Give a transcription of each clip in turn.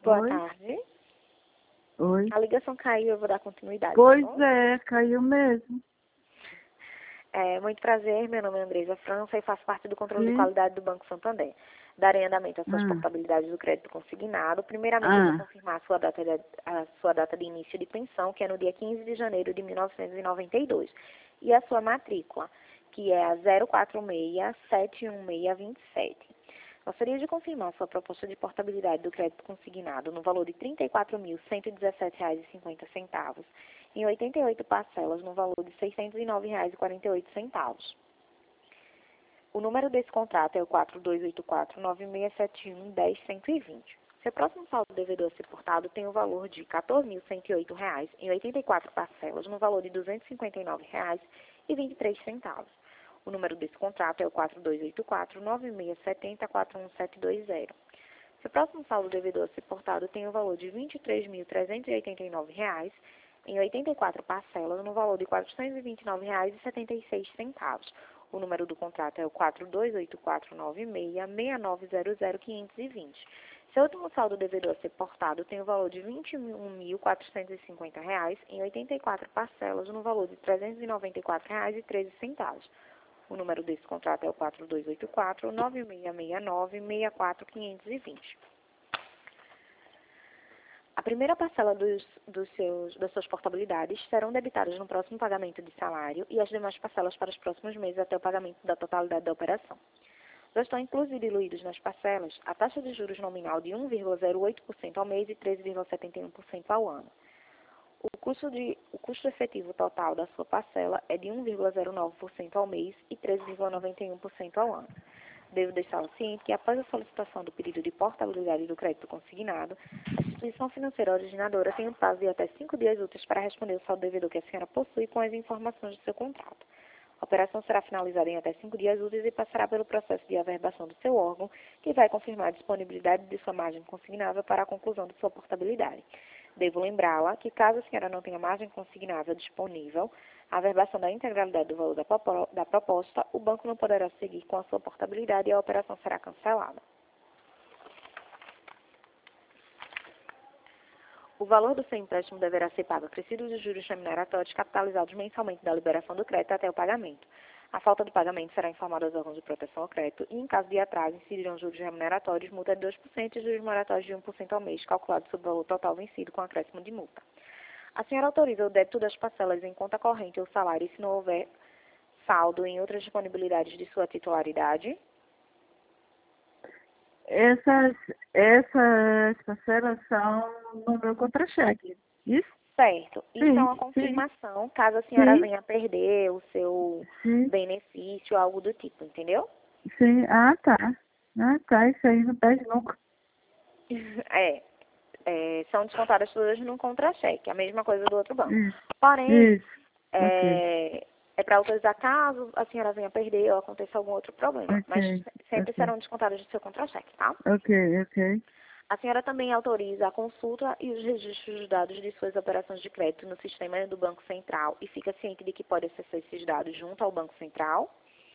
Boa Oi? tarde. Oi? A ligação caiu, eu vou dar continuidade. Pois Tá bom? é, caiu mesmo. Muito prazer, meu nome é Andresa França e faço parte do controle de Sim. qualidade do Banco Santander. Darei andamento às suas Ah, portabilidades do crédito consignado. Primeiramente, eu vou ah, confirmar a sua data de início de pensão, que é no dia 15 de janeiro de 1992. E a sua matrícula, que é a 04671627. Gostaria de confirmar sua proposta de portabilidade do crédito consignado no valor de R$ 34.117,50 em 88 parcelas no valor de R$ 609,48. O número desse contrato é o 4284-9671-10120. Seu próximo saldo devedor a ser portado tem o valor de R$ 14.108 em 84 parcelas no valor de R$ 259,23. O número desse contrato é o 4284-9670-41720. Seu próximo saldo devedor a ser portado tem o valor de R$ 23.389 em 84 parcelas no valor de R$ 429,76. O número do contrato é o 42849669000520. Seu último saldo devedor a ser portado tem o valor de R$ 21.450 em 84 parcelas no valor de R$ 394,13. O número desse contrato é o 4284-9669-64520. A primeira parcela das suas portabilidades serão debitadas no próximo pagamento de salário e as demais parcelas para os próximos meses até o pagamento da totalidade da operação. Já estão inclusos e diluídos nas parcelas a taxa de juros nominal de 1,08% ao mês e 13,71% ao ano. O custo efetivo total da sua parcela é de 1,09% ao mês e 13,91% ao ano. Devo deixá-lo ciente que, após a solicitação do pedido de portabilidade do crédito consignado, a instituição financeira originadora tem um prazo de até 5 dias úteis para responder o saldo devedor que a senhora possui com as informações do seu contrato. A operação será finalizada em até 5 dias úteis e passará pelo processo de averbação do seu órgão, que vai confirmar a disponibilidade de sua margem consignável para a conclusão de sua portabilidade. Devo lembrá-la que, caso a senhora não tenha margem consignável disponível, a averbação da integralidade do valor da proposta, o banco não poderá seguir com a sua portabilidade e a operação será cancelada. O valor do seu empréstimo deverá ser pago acrescido de juros remuneratórios capitalizados mensalmente da liberação do crédito até o pagamento. A falta do pagamento será informada aos órgãos de proteção ao crédito e, em caso de atraso, incidirão juros remuneratórios, multa de 2% e juros moratórios de 1% ao mês, calculados sobre o valor total vencido com acréscimo de multa. A senhora autoriza o débito das parcelas em conta corrente ou salário se não houver saldo em outras disponibilidades de sua titularidade? essas parcelas são no meu contra-cheque. Isso? Certo. Isso é Sim, uma sim, confirmação, caso a senhora sim, venha a perder o seu sim, benefício, algo do tipo, entendeu? sim. Ah, tá. Ah, tá. Isso aí não perde nunca. São descontadas todas no contra-cheque, a mesma coisa do outro banco. Isso, Porém, isso. Ok, para autorizar caso a senhora venha a perder ou aconteça algum outro problema, mas ok, sempre ok, serão descontadas do seu contra-cheque, tá? ok, ok. A senhora também autoriza a consulta e os registros dos dados de suas operações de crédito no sistema do Banco Central e fica ciente de que pode acessar esses dados junto ao Banco Central?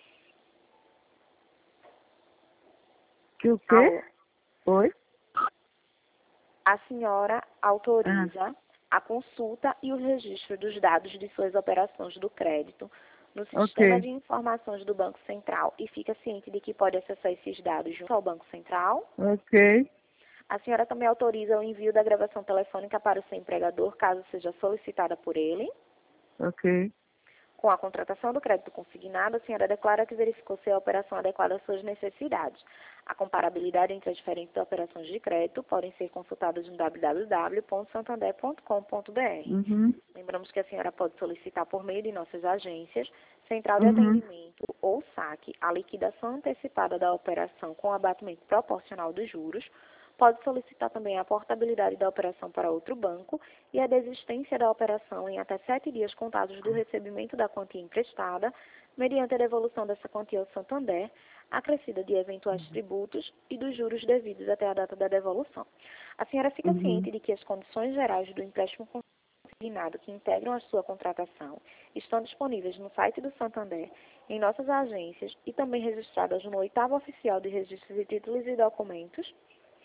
Que o quê? Alô? Oi? A senhora Ah, autoriza a consulta e o registro dos dados de suas operações do crédito no sistema ok, de informações do Banco Central e fica ciente de que pode acessar esses dados junto ao Banco Central? ok, A senhora também autoriza o envio da gravação telefônica para o seu empregador, caso seja solicitada por ele? ok. Com a contratação do crédito consignado, a senhora declara que verificou se a operação adequada às suas necessidades. A comparabilidade entre as diferentes operações de crédito podem ser consultadas no www.santander.com.br. Uhum, Lembramos que a senhora pode solicitar por meio de nossas agências, central de uhum, atendimento ou saque, a liquidação antecipada da operação com abatimento proporcional dos juros. Pode solicitar também a portabilidade da operação para outro banco e a desistência da operação em até 7 dias contados do recebimento da quantia emprestada, mediante a devolução dessa quantia ao Santander, acrescida de eventuais tributos e dos juros devidos até a data da devolução. A senhora fica uhum. ciente de que as condições gerais do empréstimo consignado que integram a sua contratação estão disponíveis no site do Santander, em nossas agências e também registradas no 8º Oficial de Registros de Títulos e Documentos.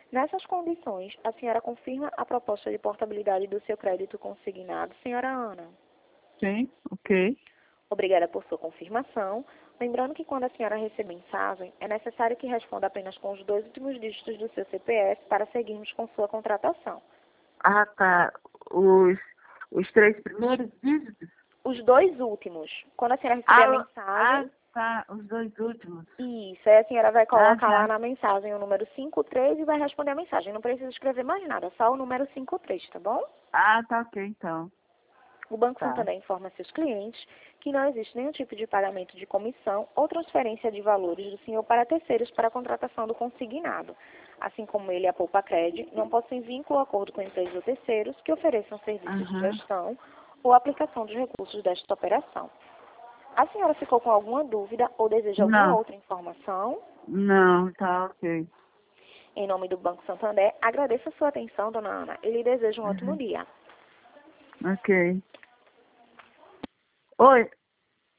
Nessas condições, a senhora confirma a proposta de portabilidade do seu crédito consignado, senhora Ana? Sim, ok. Obrigada por sua confirmação. Lembrando que quando a senhora receber mensagem, é necessário que responda apenas com os 2 últimos dígitos do seu CPF para seguirmos com sua contratação. Ah, tá. Os 3 primeiros dígitos? Os 2 últimos. Quando a senhora receber a mensagem, Tá. Os 2 últimos. isso, aí a senhora vai Ah, colocar lá tá. na mensagem o número 53 e vai responder a mensagem. Não precisa escrever mais nada, só o número 53, tá bom? Ah, tá ok, então. O Banco Tá. Santander informa seus clientes que não existe nenhum tipo de pagamento de comissão ou transferência de valores do senhor para terceiros para a contratação do consignado. Assim como ele e a Poupa Cred não possuem vínculo ou acordo com empresas ou terceiros que ofereçam serviços de Aham. gestão ou aplicação dos recursos desta operação. A senhora ficou com alguma dúvida ou deseja alguma Não, outra informação? não, tá ok. Em nome do Banco Santander, agradeço a sua atenção, dona Ana, e lhe desejo um ótimo Uhum. dia. Ok. Oi.